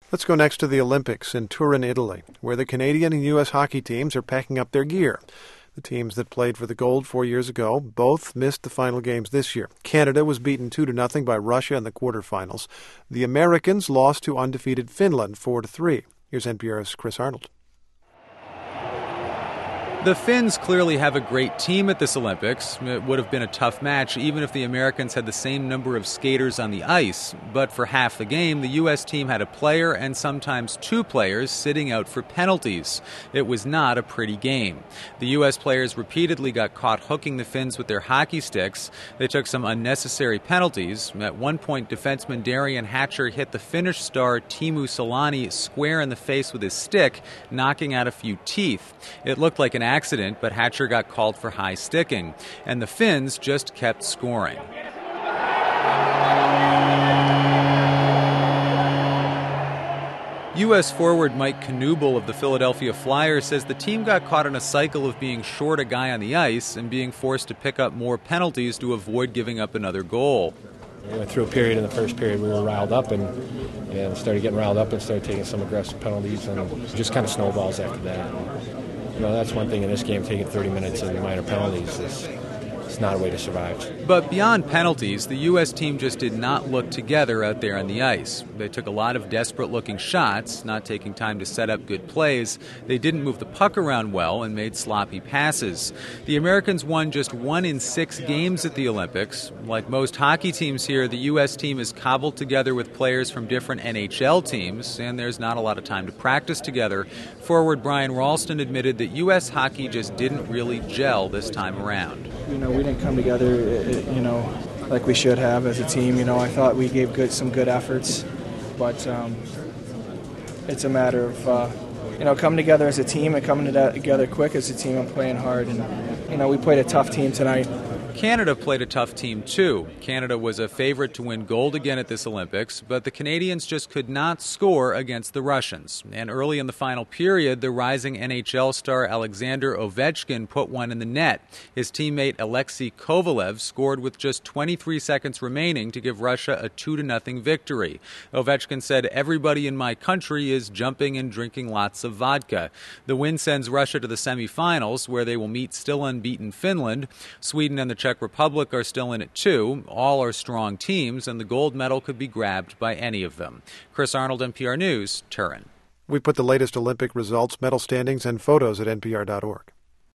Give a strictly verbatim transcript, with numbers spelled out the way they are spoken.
Let's go next to the Olympics in Turin, Italy, where the Canadian and U S hockey teams are packing up their gear. The teams that played for the gold four years ago both missed the final games this year. Canada was beaten two to nothing by Russia in the quarterfinals. The Americans lost to undefeated Finland four to three. Here's N P R's Chris Arnold. The Finns clearly have a great team at this Olympics. It would have been a tough match even if the Americans had the same number of skaters on the ice. But for half the game, the U S team had a player and sometimes two players sitting out for penalties. It was not a pretty game. The U S players repeatedly got caught hooking the Finns with their hockey sticks. They took some unnecessary penalties. At one point, defenseman Darian Hatcher hit the Finnish star Teemu Selanne square in the face with his stick, knocking out a few teeth. It looked like an accident, but Hatcher got called for high sticking, and the Finns just kept scoring. U S forward Mike Knuble of the Philadelphia Flyers says the team got caught in a cycle of being short a guy on the ice and being forced to pick up more penalties to avoid giving up another goal. We went through a period in the first period we were riled up and, and started getting riled up and started taking some aggressive penalties, and it just kind of snowballs after that. You know, that's one thing in this game, taking thirty minutes and minor penalties is it's not a way to survive. But beyond penalties, the U S team just did not look together out there on the ice. They took a lot of desperate-looking shots, not taking time to set up good plays. They didn't move the puck around well and made sloppy passes. The Americans won just one in six games at the Olympics. Like most hockey teams here, the U S team is cobbled together with players from different N H L teams, and there's not a lot of time to practice together. Forward Brian Ralston admitted that U S hockey just didn't really gel this time around. You know, we didn't come together, you know, like we should have as a team. You know, I thought we gave good some good efforts, but um, it's a matter of, uh, you know, coming together as a team and coming together quick as a team and playing hard. And, you know, we played a tough team tonight. Canada played a tough team, too. Canada was a favorite to win gold again at this Olympics, but the Canadians just could not score against the Russians. And early in the final period, the rising N H L star Alexander Ovechkin put one in the net. His teammate Alexei Kovalev scored with just twenty-three seconds remaining to give Russia a two to nothing victory. Ovechkin said, "Everybody in my country is jumping and drinking lots of vodka." The win sends Russia to the semifinals, where they will meet still unbeaten Finland. Sweden and the Czech Republic are still in it too. All are strong teams, and the gold medal could be grabbed by any of them. Chris Arnold, N P R News, Turin. We put the latest Olympic results, medal standings, and photos at N P R dot org.